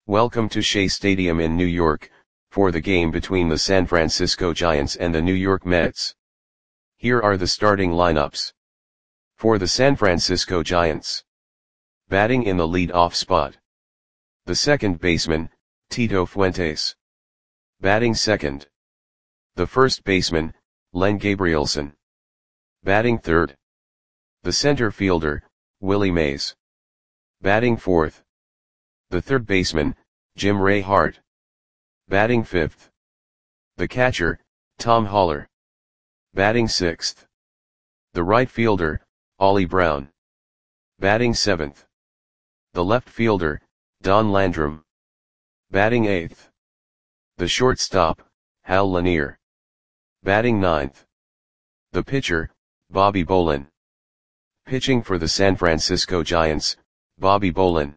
Welcome to Shea Stadium in New York, for the game between the San Francisco Giants and the New York Mets. Here are the starting lineups. For the San Francisco Giants. Batting in the lead-off spot. The second baseman, Tito Fuentes. Batting second. The first baseman, Len Gabrielson. Batting third. The center fielder, Willie Mays. Batting fourth. The third baseman, Jim Ray Hart. Batting fifth. The catcher, Tom Haller. Batting sixth. The right fielder, Ollie Brown. Batting seventh. The left fielder, Don Landrum. Batting eighth. The shortstop, Hal Lanier. Batting ninth. The pitcher, Bobby Bolin. Pitching for the San Francisco Giants, Bobby Bolin.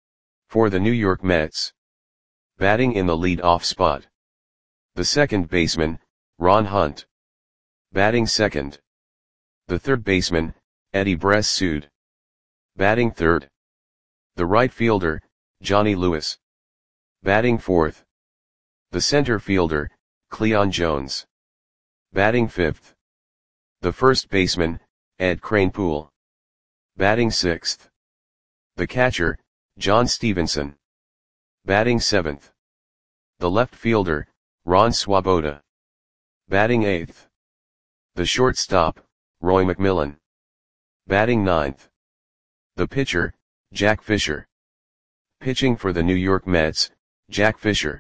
For the New York Mets. Batting in the lead-off spot. The second baseman, Ron Hunt. Batting second. The third baseman, Eddie Bressoud. Batting third. The right fielder, Johnny Lewis. Batting fourth. The center fielder, Cleon Jones. Batting fifth. The first baseman, Ed Kranepool. Batting sixth. The catcher, John Stevenson. Batting seventh. The left fielder, Ron Swoboda. Batting eighth. The shortstop, Roy McMillan. Batting ninth. The pitcher, Jack Fisher. Pitching for the New York Mets, Jack Fisher.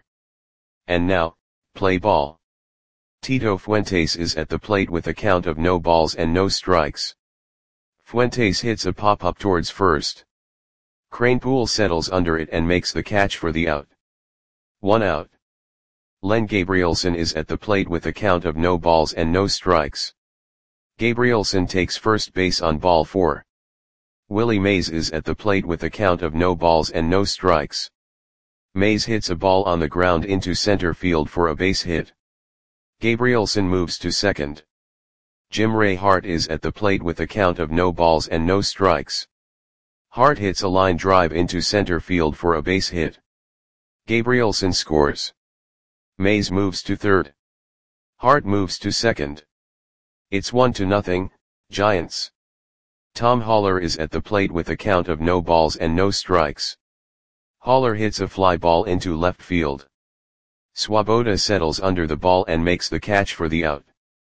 And now, play ball. Tito Fuentes is at the plate with a count of no balls and no strikes. Fuentes hits a pop-up towards first. Kranepool settles under it and makes the catch for the out. 1 out. Len Gabrielson is at the plate with a count of no balls and no strikes. Gabrielson takes first base on ball 4. Willie Mays is at the plate with a count of no balls and no strikes. Mays hits a ball on the ground into center field for a base hit. Gabrielson moves to second. Jim Ray Hart is at the plate with a count of no balls and no strikes. Hart hits a line drive into center field for a base hit. Gabrielson scores. Mays moves to third. Hart moves to second. It's 1-0, Giants. Tom Haller is at the plate with a count of no balls and no strikes. Haller hits a fly ball into left field. Swoboda settles under the ball and makes the catch for the out.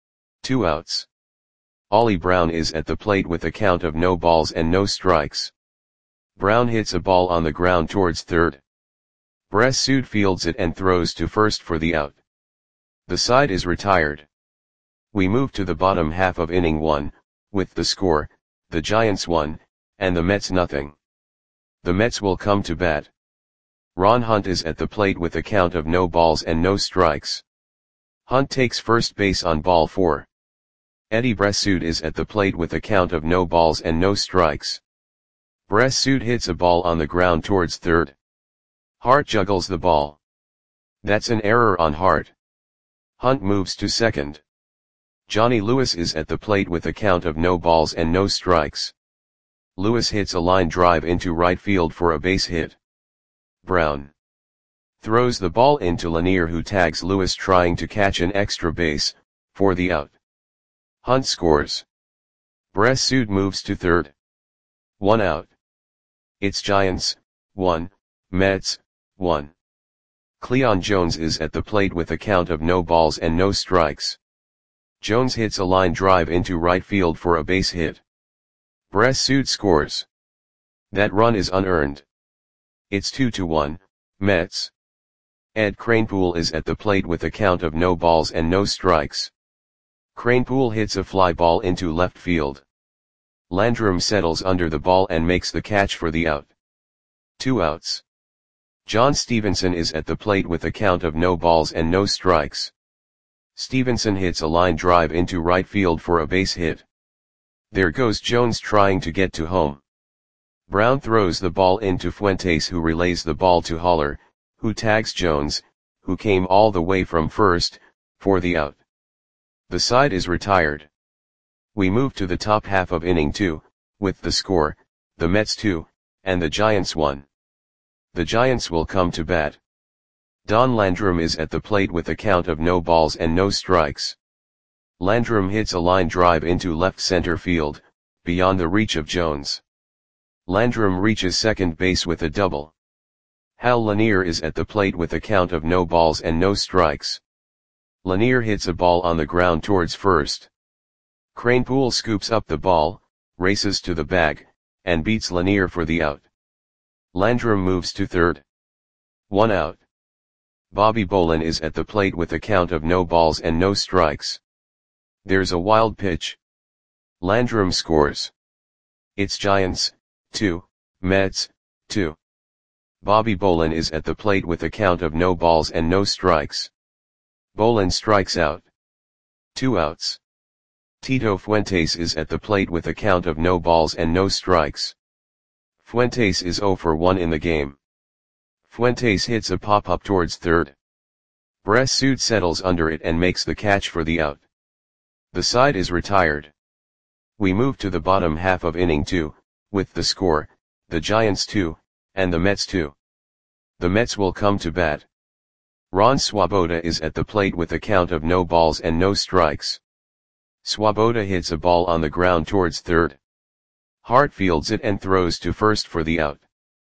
2 outs. Ollie Brown is at the plate with a count of no balls and no strikes. Brown hits a ball on the ground towards third. Bressoud fields it and throws to first for the out. The side is retired. We move to the bottom half of inning 1, with the score, the Giants 1, and the Mets 0. The Mets will come to bat. Ron Hunt is at the plate with a count of no balls and no strikes. Hunt takes first base on ball 4. Eddie Bressoud is at the plate with a count of no balls and no strikes. Bressoud hits a ball on the ground towards third. Hart juggles the ball. That's an error on Hart. Hunt moves to second. Johnny Lewis is at the plate with a count of no balls and no strikes. Lewis hits a line drive into right field for a base hit. Brown throws the ball into Lanier, who tags Lewis trying to catch an extra base, for the out. Hunt scores. Bressoud moves to third. 1 out. It's Giants 1, Mets 1. Cleon Jones is at the plate with a count of no balls and no strikes. Jones hits a line drive into right field for a base hit. Bressoud scores. That run is unearned. It's 2-1, Mets. Ed Kranepool is at the plate with a count of no balls and no strikes. Kranepool hits a fly ball into left field. Landrum settles under the ball and makes the catch for the out. 2 outs. John Stevenson is at the plate with a count of no balls and no strikes. Stevenson hits a line drive into right field for a base hit. There goes Jones trying to get to home. Brown throws the ball into Fuentes, who relays the ball to Haller, who tags Jones, who came all the way from first, for the out. The side is retired. We move to the top half of inning 2, with the score, the Mets 2, and the Giants 1. The Giants will come to bat. Don Landrum is at the plate with a count of no balls and no strikes. Landrum hits a line drive into left center field, beyond the reach of Jones. Landrum reaches second base with a double. Hal Lanier is at the plate with a count of no balls and no strikes. Lanier hits a ball on the ground towards first. Kranepool scoops up the ball, races to the bag, and beats Lanier for the out. Landrum moves to third. 1 out. Bobby Bolin is at the plate with a count of no balls and no strikes. There's a wild pitch. Landrum scores. It's Giants, 2, Mets, 2. Bobby Bolin is at the plate with a count of no balls and no strikes. Bolin strikes out. 2 outs. Tito Fuentes is at the plate with a count of no balls and no strikes. Fuentes is 0 for 1 in the game. Fuentes hits a pop-up towards third. Bressud settles under it and makes the catch for the out. The side is retired. We move to the bottom half of inning 2, with the score, the Giants 2, and the Mets 2. The Mets will come to bat. Ron Swoboda is at the plate with a count of no balls and no strikes. Swoboda hits a ball on the ground towards third. Hart fields it and throws to first for the out.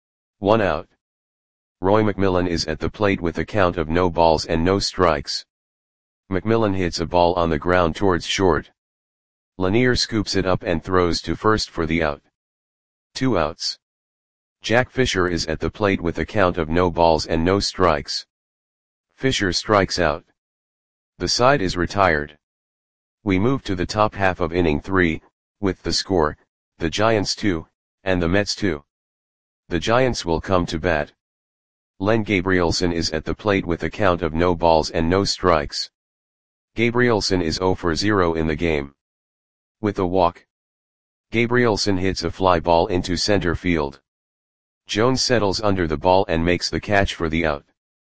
1 out. Roy McMillan is at the plate with a count of no balls and no strikes. McMillan hits a ball on the ground towards short. Lanier scoops it up and throws to first for the out. 2 outs. Jack Fisher is at the plate with a count of no balls and no strikes. Fisher strikes out. The side is retired. We move to the top half of inning 3, with the score, the Giants 2, and the Mets 2. The Giants will come to bat. Len Gabrielson is at the plate with a count of no balls and no strikes. Gabrielson is 0 for 0 in the game. With a walk. Gabrielson hits a fly ball into center field. Jones settles under the ball and makes the catch for the out.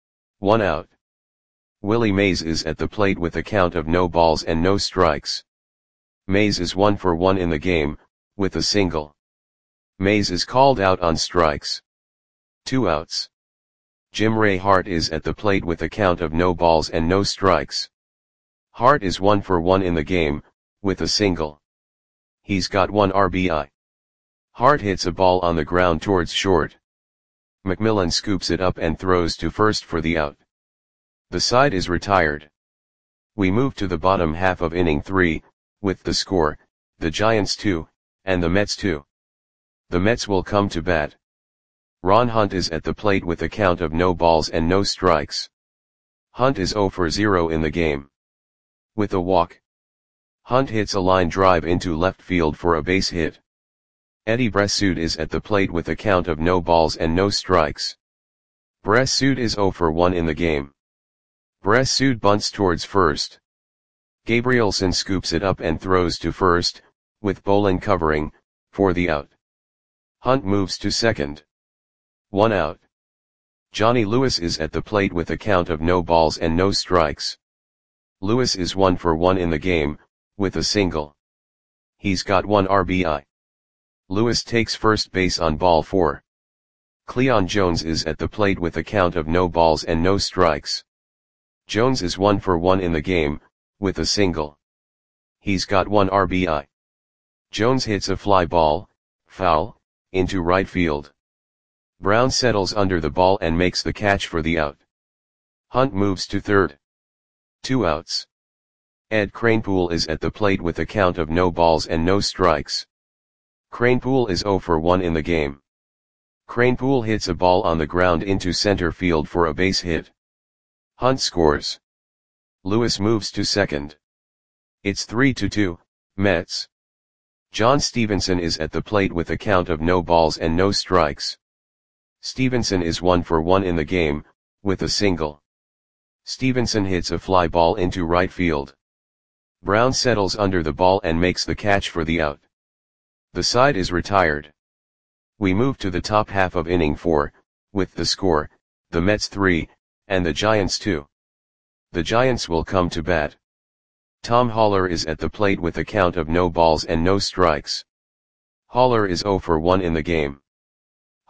1 out. Willie Mays is at the plate with a count of no balls and no strikes. Mays is 1 for 1 in the game, with a single. Mays is called out on strikes. 2 outs. Jim Ray Hart is at the plate with a count of no balls and no strikes. Hart is 1 for 1 in the game, with a single. He's got 1 RBI. Hart hits a ball on the ground towards short. McMillan scoops it up and throws to first for the out. The side is retired. We move to the bottom half of inning 3, with the score, the Giants 2, and the Mets 2. The Mets will come to bat. Ron Hunt is at the plate with a count of no balls and no strikes. Hunt is 0 for 0 in the game. With a walk. Hunt hits a line drive into left field for a base hit. Eddie Bressud is at the plate with a count of no balls and no strikes. Bressud is 0 for 1 in the game. Bressud bunts towards first. Gabrielson scoops it up and throws to first, with Bolin covering, for the out. Hunt moves to second. 1 out. Johnny Lewis is at the plate with a count of no balls and no strikes. Lewis is 1 for 1 in the game, with a single. He's got 1 RBI. Lewis takes first base on ball 4. Cleon Jones is at the plate with a count of no balls and no strikes. Jones is 1 for 1 in the game, with a single. He's got 1 RBI. Jones hits a fly ball, foul, into right field. Brown settles under the ball and makes the catch for the out. Hunt moves to third. 2 outs. Ed Kranepool is at the plate with a count of no balls and no strikes. Kranepool is 0 for 1 in the game. Kranepool hits a ball on the ground into center field for a base hit. Hunt scores. Lewis moves to second. It's 3-2, Mets. John Stevenson is at the plate with a count of no balls and no strikes. Stevenson is 1 for 1 in the game, with a single. Stevenson hits a fly ball into right field. Brown settles under the ball and makes the catch for the out. The side is retired. We move to the top half of inning 4, with the score, the Mets 3, and the Giants 2. The Giants will come to bat. Tom Haller is at the plate with a count of no balls and no strikes. Haller is 0 for 1 in the game.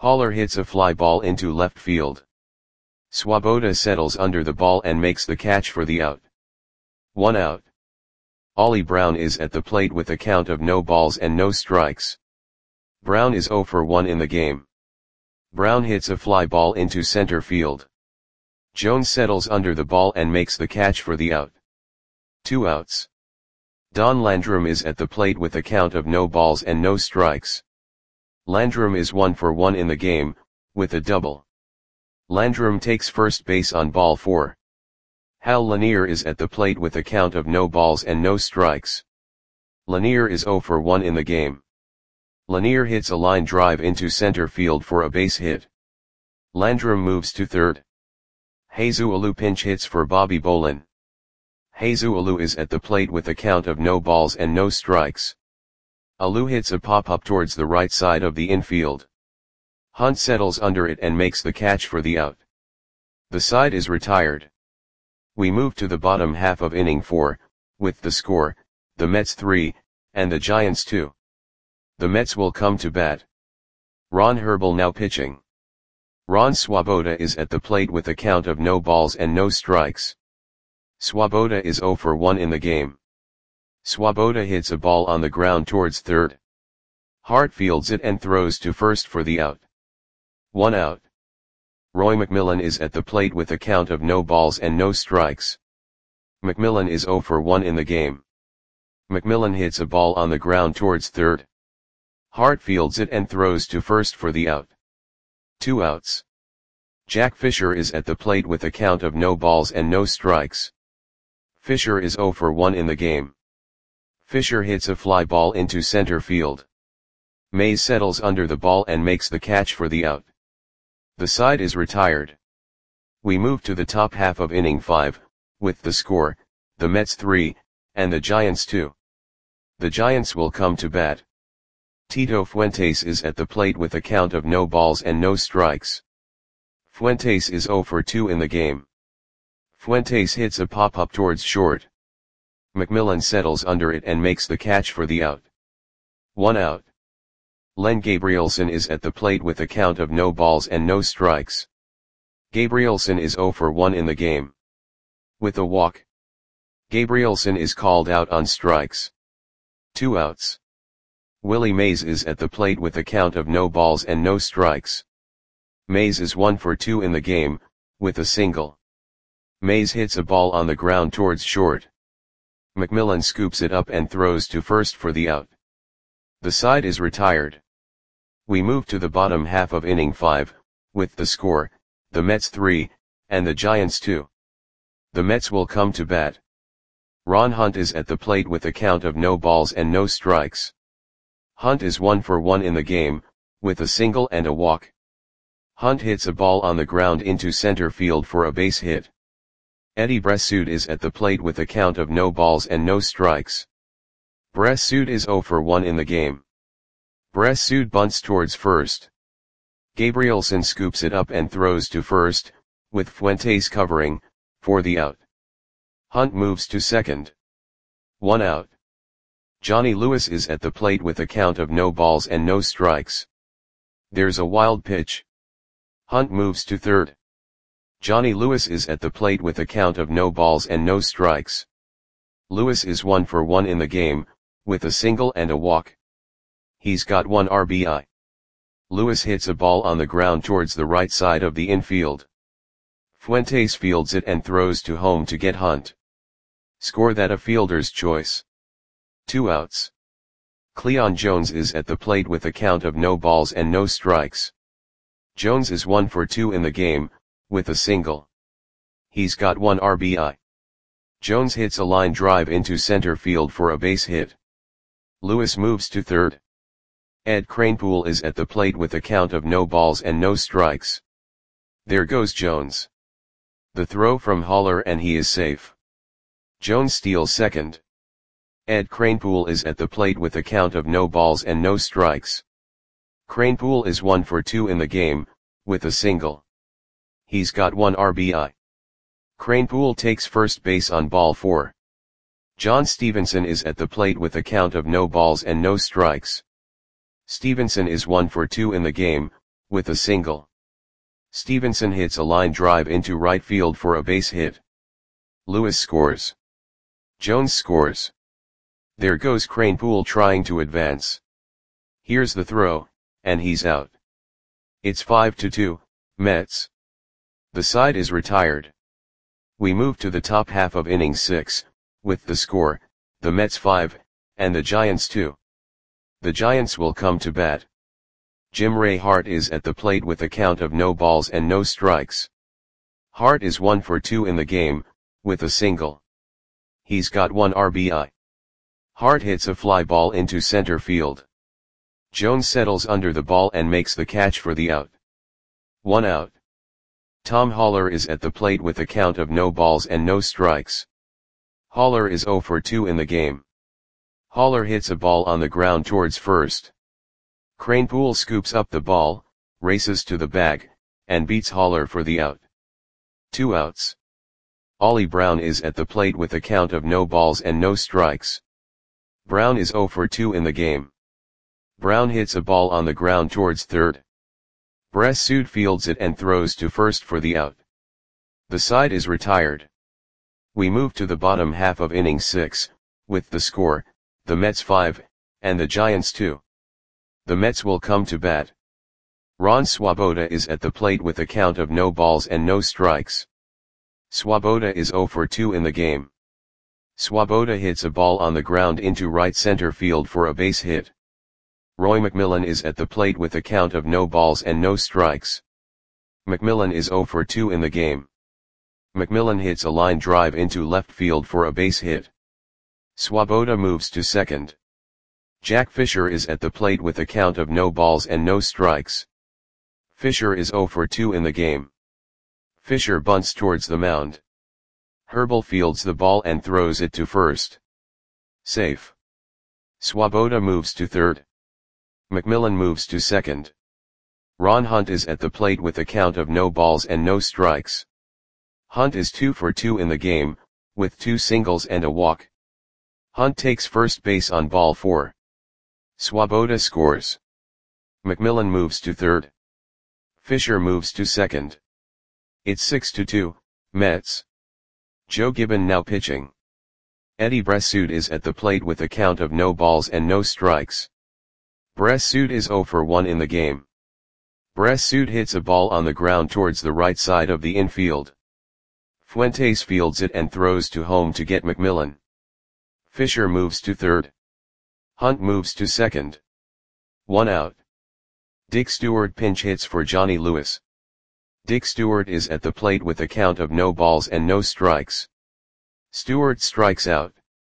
Haller hits a fly ball into left field. Swoboda settles under the ball and makes the catch for the out. 1 out. Ollie Brown is at the plate with a count of no balls and no strikes. Brown is 0 for 1 in the game. Brown hits a fly ball into center field. Jones settles under the ball and makes the catch for the out. 2 outs. Don Landrum is at the plate with a count of no balls and no strikes. Landrum is 1 for 1 in the game, with a double. Landrum takes first base on ball 4. Hal Lanier is at the plate with a count of no balls and no strikes. Lanier is 0 for 1 in the game. Lanier hits a line drive into center field for a base hit. Landrum moves to third. Jesus Alou pinch hits for Bobby Bolin. Jesus Alou is at the plate with a count of no balls and no strikes. Alou hits a pop-up towards the right side of the infield. Hunt settles under it and makes the catch for the out. The side is retired. We move to the bottom half of inning 4, with the score, the Mets 3, and the Giants 2. The Mets will come to bat. Ron Herbel now pitching. Ron Swoboda is at the plate with a count of no balls and no strikes. Swoboda is 0 for 1 in the game. Swoboda hits a ball on the ground towards third. Hart fields it and throws to first for the out. 1 out. Roy McMillan is at the plate with a count of no balls and no strikes. McMillan is 0 for 1 in the game. McMillan hits a ball on the ground towards third. Hart fields it and throws to first for the out. 2 outs. Jack Fisher is at the plate with a count of no balls and no strikes. Fisher is 0 for 1 in the game. Fisher hits a fly ball into center field. Mays settles under the ball and makes the catch for the out. The side is retired. We move to the top half of inning 5, with the score, the Mets 3, and the Giants 2. The Giants will come to bat. Tito Fuentes is at the plate with a count of no balls and no strikes. Fuentes is 0 for 2 in the game. Fuentes hits a pop-up towards short. McMillan settles under it and makes the catch for the out. 1 out. Len Gabrielson is at the plate with a count of no balls and no strikes. Gabrielson is 0 for 1 in the game. With a walk. Gabrielson is called out on strikes. 2 outs. Willie Mays is at the plate with a count of no balls and no strikes. Mays is 1 for 2 in the game, with a single. Mays hits a ball on the ground towards short. McMillan scoops it up and throws to first for the out. The side is retired. We move to the bottom half of inning 5, with the score, the Mets 3, and the Giants 2. The Mets will come to bat. Ron Hunt is at the plate with a count of no balls and no strikes. Hunt is 1 for 1 in the game, with a single and a walk. Hunt hits a ball on the ground into center field for a base hit. Eddie Bressoud is at the plate with a count of no balls and no strikes. Bressoud is 0 for 1 in the game. Bressoud bunts towards first. Gabrielson scoops it up and throws to first, with Fuentes covering, for the out. Hunt moves to second. 1 out. Johnny Lewis is at the plate with a count of no balls and no strikes. There's a wild pitch. Hunt moves to third. Johnny Lewis is at the plate with a count of no balls and no strikes. Lewis is 1 for 1 in the game, with a single and a walk. He's got 1 RBI. Lewis hits a ball on the ground towards the right side of the infield. Fuentes fields it and throws to home to get Hunt. Score that a fielder's choice. 2 outs. Cleon Jones is at the plate with a count of no balls and no strikes. Jones is 1 for 2 in the game, with a single. He's got 1 RBI. Jones hits a line drive into center field for a base hit. Lewis moves to third. Ed Kranepool is at the plate with a count of no balls and no strikes. There goes Jones. The throw from Haller and he is safe. Jones steals second. Ed Kranepool is at the plate with a count of no balls and no strikes. Kranepool is 1 for 2 in the game, with a single. He's got 1 RBI. Kranepool takes first base on ball 4. John Stevenson is at the plate with a count of no balls and no strikes. Stevenson is 1 for 2 in the game, with a single. Stevenson hits a line drive into right field for a base hit. Lewis scores. Jones scores. There goes Kranepool trying to advance. Here's the throw, and he's out. It's 5-2, Mets. The side is retired. We move to the top half of inning 6, with the score, the Mets 5, and the Giants 2. The Giants will come to bat. Jim Ray Hart is at the plate with a count of no balls and no strikes. Hart is 1 for 2 in the game, with a single. He's got 1 RBI. Hart hits a fly ball into center field. Jones settles under the ball and makes the catch for the out. 1 out. Tom Haller is at the plate with a count of no balls and no strikes. Haller is 0 for 2 in the game. Haller hits a ball on the ground towards first. Kranepool scoops up the ball, races to the bag, and beats Haller for the out. 2 outs. Ollie Brown is at the plate with a count of no balls and no strikes. Brown is 0 for 2 in the game. Brown hits a ball on the ground towards third. Bressud fields it and throws to first for the out. The side is retired. We move to the bottom half of inning 6, with the score, the Mets 5, and the Giants 2. The Mets will come to bat. Ron Swoboda is at the plate with a count of no balls and no strikes. Swoboda is 0 for 2 in the game. Swoboda hits a ball on the ground into right center field for a base hit. Roy McMillan is at the plate with a count of no balls and no strikes. McMillan is 0 for 2 in the game. McMillan hits a line drive into left field for a base hit. Swoboda moves to second. Jack Fisher is at the plate with a count of no balls and no strikes. Fisher is 0 for 2 in the game. Fisher bunts towards the mound. Herbal fields the ball and throws it to first. Safe. Swoboda moves to third. McMillan moves to second. Ron Hunt is at the plate with a count of no balls and no strikes. Hunt is 2 for 2 in the game, with 2 singles and a walk. Hunt takes first base on ball 4. Swoboda scores. McMillan moves to third. Fisher moves to second. It's 6-2, Mets. Joe Gibbon now pitching. Eddie Bressud is at the plate with a count of no balls and no strikes. Bressud is 0 for 1 in the game. Bressud hits a ball on the ground towards the right side of the infield. Fuentes fields it and throws to home to get McMillan. Fisher moves to third. Hunt moves to second. 1 out. Dick Stewart pinch hits for Johnny Lewis. Dick Stewart is at the plate with a count of no balls and no strikes. Stewart strikes out.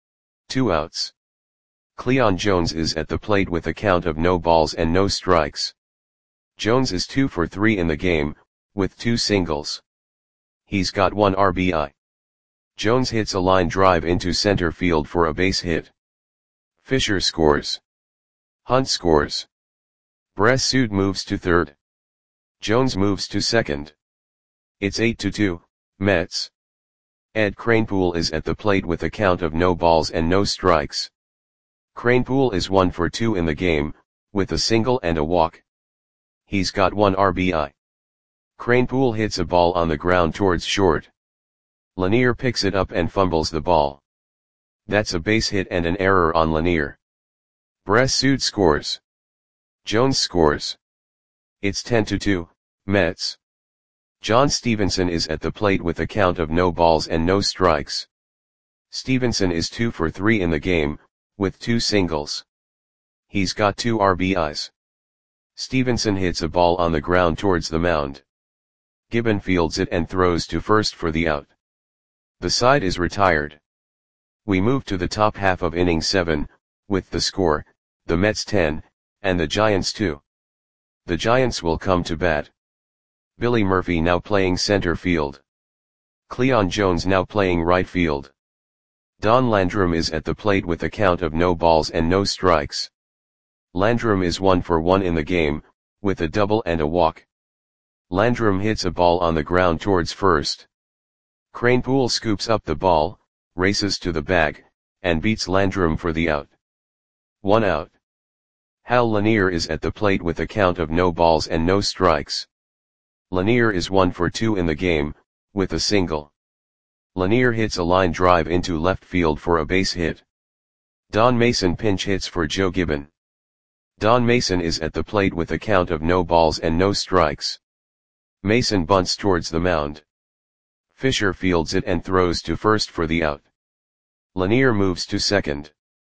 2 outs. Cleon Jones is at the plate with a count of no balls and no strikes. Jones is 2 for 3 in the game, with 2 singles. He's got 1 RBI. Jones hits a line drive into center field for a base hit. Fisher scores. Hunt scores. Bressud moves to third. Jones moves to second. It's 8-2, Mets. Ed Kranepool is at the plate with a count of no balls and no strikes. Kranepool is 1 for 2 in the game, with a single and a walk. He's got 1 RBI. Kranepool hits a ball on the ground towards short. Lanier picks it up and fumbles the ball. That's a base hit and an error on Lanier. Bressud scores. Jones scores. It's 10-2, Mets. John Stevenson is at the plate with a count of no balls and no strikes. Stevenson is 2 for 3 in the game, with 2 singles. He's got 2 RBIs. Stevenson hits a ball on the ground towards the mound. Gibbon fields it and throws to first for the out. The side is retired. We move to the top half of inning 7, with the score, the Mets 10, and the Giants 2. The Giants will come to bat. Billy Murphy now playing center field. Cleon Jones now playing right field. Don Landrum is at the plate with a count of no balls and no strikes. Landrum is 1 for 1 in the game, with a double and a walk. Landrum hits a ball on the ground towards first. Kranepool scoops up the ball, races to the bag, and beats Landrum for the out. 1 out. Hal Lanier is at the plate with a count of no balls and no strikes. Lanier is 1 for 2 in the game, with a single. Lanier hits a line drive into left field for a base hit. Don Mason pinch hits for Joe Gibbon. Don Mason is at the plate with a count of no balls and no strikes. Mason bunts towards the mound. Fisher fields it and throws to first for the out. Lanier moves to second.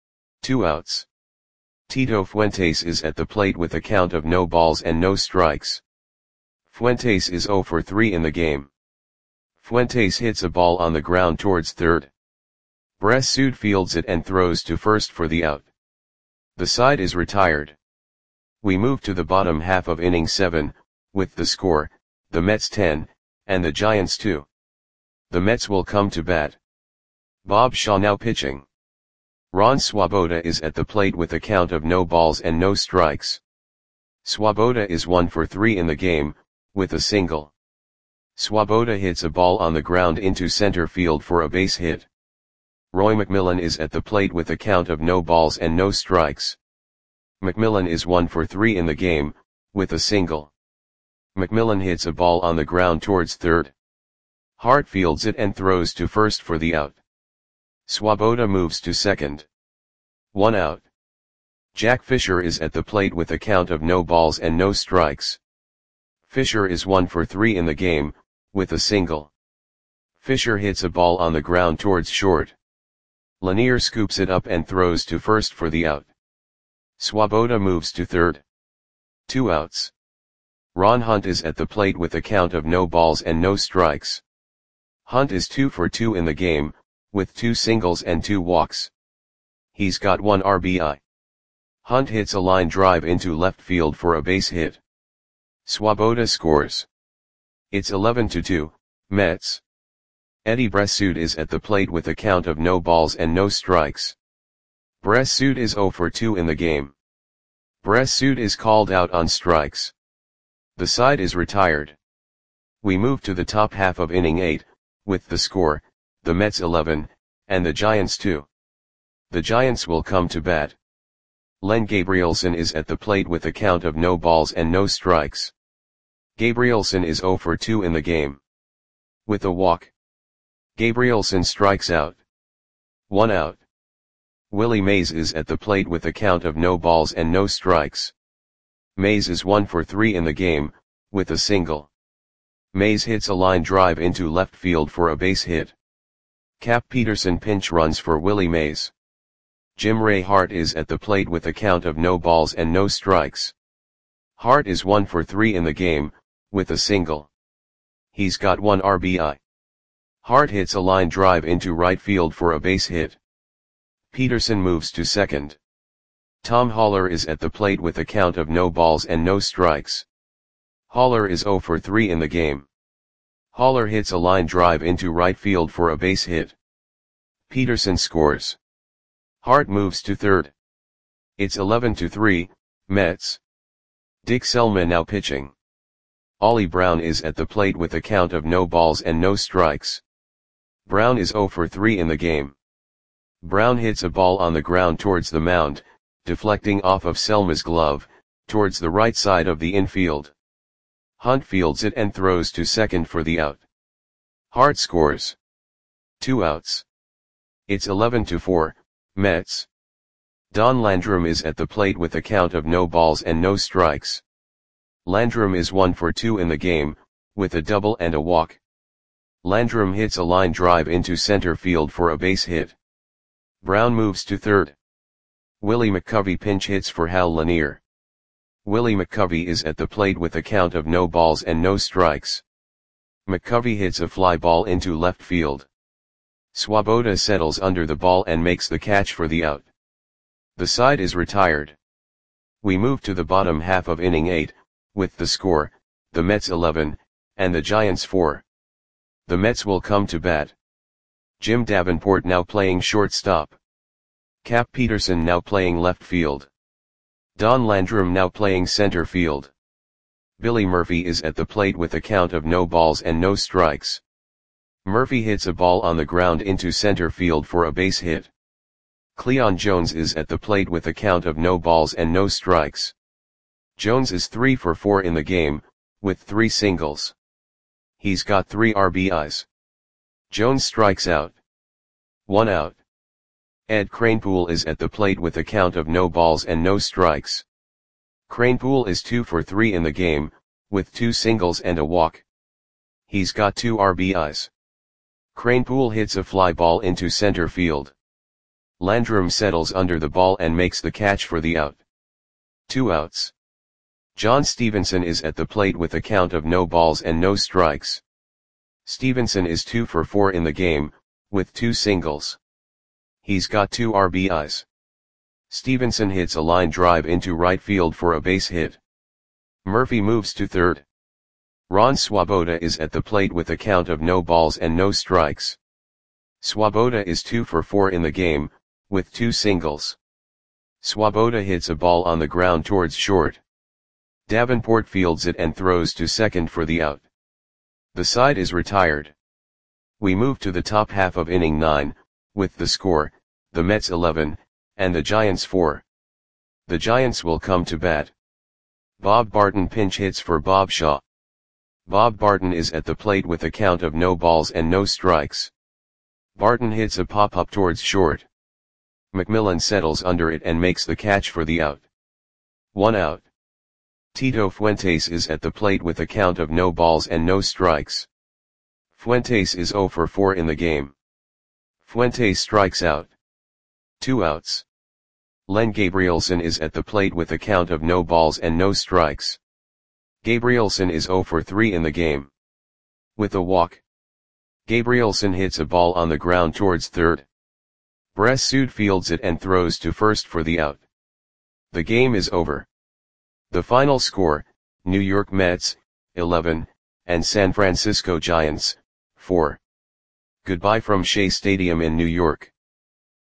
2 outs. Tito Fuentes is at the plate with a count of no balls and no strikes. Fuentes is 0 for 3 in the game. Fuentes hits a ball on the ground towards third. Bressud fields it and throws to first for the out. The side is retired. We move to the bottom half of inning 7, with the score, the Mets 10, and the Giants 2. The Mets will come to bat. Bob Shaw now pitching. Ron Swoboda is at the plate with a count of no balls and no strikes. Swoboda is 1 for 3 in the game, with a single. Swoboda hits a ball on the ground into center field for a base hit. Roy McMillan is at the plate with a count of no balls and no strikes. McMillan is 1 for 3 in the game, with a single. McMillan hits a ball on the ground towards third. Hart fields it and throws to first for the out. Swoboda moves to second. 1 out. Jack Fisher is at the plate with a count of no balls and no strikes. Fisher is 1 for 3 in the game, with a single. Fisher hits a ball on the ground towards short. Lanier scoops it up and throws to first for the out. Swoboda moves to third. 2 outs. Ron Hunt is at the plate with a count of no balls and no strikes. Hunt is 2 for 2 in the game, with 2 singles and 2 walks. He's got 1 RBI. Hunt hits a line drive into left field for a base hit. Swoboda scores. It's 11-2, Mets. Eddie Bressud is at the plate with a count of no balls and no strikes. Bressud is 0 for 2 in the game. Bressud is called out on strikes. The side is retired. We move to the top half of inning 8, with the score, the Mets 11, and the Giants 2. The Giants will come to bat. Len Gabrielson is at the plate with a count of no balls and no strikes. Gabrielson is 0 for 2 in the game. With a walk. Gabrielson strikes out. 1 out. Willie Mays is at the plate with a count of no balls and no strikes. Mays is 1 for 3 in the game, with a single. Mays hits a line drive into left field for a base hit. Cap Peterson pinch runs for Willie Mays. Jim Ray Hart is at the plate with a count of no balls and no strikes. Hart is 1 for 3 in the game, with a single. He's got 1 RBI. Hart hits a line drive into right field for a base hit. Peterson moves to second. Tom Haller is at the plate with a count of no balls and no strikes. Haller is 0 for 3 in the game. Haller hits a line drive into right field for a base hit. Peterson scores. Hart moves to third. It's 11-3, Mets. Dick Selma now pitching. Ollie Brown is at the plate with a count of no balls and no strikes. Brown is 0 for 3 in the game. Brown hits a ball on the ground towards the mound, deflecting off of Selma's glove, towards the right side of the infield. Hunt fields it and throws to second for the out. Hart scores. 2 outs. It's 11-4, Mets. Don Landrum is at the plate with a count of no balls and no strikes. Landrum is 1 for 2 in the game, with a double and a walk. Landrum hits a line drive into center field for a base hit. Brown moves to third. Willie McCovey pinch hits for Hal Lanier. Willie McCovey is at the plate with a count of no balls and no strikes. McCovey hits a fly ball into left field. Swoboda settles under the ball and makes the catch for the out. The side is retired. We move to the bottom half of inning 8, with the score, the Mets 11, and the Giants 4. The Mets will come to bat. Jim Davenport now playing shortstop. Cap Peterson now playing left field. Don Landrum now playing center field. Billy Murphy is at the plate with a count of no balls and no strikes. Murphy hits a ball on the ground into center field for a base hit. Cleon Jones is at the plate with a count of no balls and no strikes. Jones is 3 for 4 in the game, with 3 singles. He's got 3 RBIs. Jones strikes out. 1 out. Ed Kranepool is at the plate with a count of no balls and no strikes. Kranepool is 2 for 3 in the game, with 2 singles and a walk. He's got 2 RBIs. Kranepool hits a fly ball into center field. Landrum settles under the ball and makes the catch for the out. 2 outs. John Stevenson is at the plate with a count of no balls and no strikes. Stevenson is 2 for 4 in the game, with 2 singles. He's got 2 RBIs. Stevenson hits a line drive into right field for a base hit. Murphy moves to third. Ron Swoboda is at the plate with a count of no balls and no strikes. Swoboda is 2 for 4 in the game, with 2 singles. Swoboda hits a ball on the ground towards short. Davenport fields it and throws to second for the out. The side is retired. We move to the top half of inning 9, with the score, the Mets 11, and the Giants 4. The Giants will come to bat. Bob Barton pinch hits for Bob Shaw. Bob Barton is at the plate with a count of no balls and no strikes. Barton hits a pop-up towards short. McMillan settles under it and makes the catch for the out. 1 out. Tito Fuentes is at the plate with a count of no balls and no strikes. Fuentes is 0 for 4 in the game. Fuentes strikes out. 2 outs. Len Gabrielson is at the plate with a count of no balls and no strikes. Gabrielson is 0 for 3 in the game. With a walk. Gabrielson hits a ball on the ground towards third. Bressud fields it and throws to first for the out. The game is over. The final score, New York Mets, 11, and San Francisco Giants, 4. Goodbye from Shea Stadium in New York.